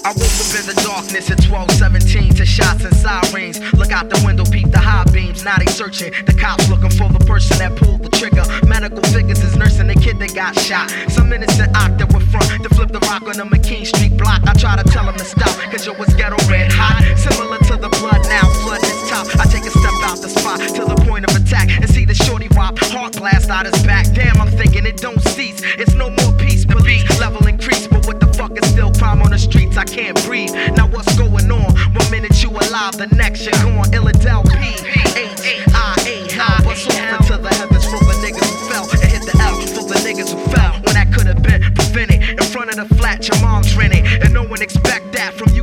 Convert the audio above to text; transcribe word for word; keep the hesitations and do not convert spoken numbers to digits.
I woke up in the darkness at twelve seventeen to shots and sirens. Look out the window, peep the high beams. Now they searching. The cops looking for the person that pulled the trigger. Medical figures is nursing the kid that got shot. Some innocent oct that were front to flip the rock on the McKean Street block. I try to tell him to stop, cause yo, it's ghetto red hot. Similar to the blood now, flood this top. I take a step out the spot to the point of attack and see the shorty wop, heart blast out his back. Damn, I'm thinking it don't cease. It's no more peace, police level increase. But what the fuck is still crime on the streets? I can't breathe. Now what's going on? One minute you alive, the next you're gone. Illidel P H I A Hell bust off into the heavens for the niggas who fell and hit the L for the niggas who fell when that could have been prevented. In front of the flat, your mom's renting, and no one expect that from you.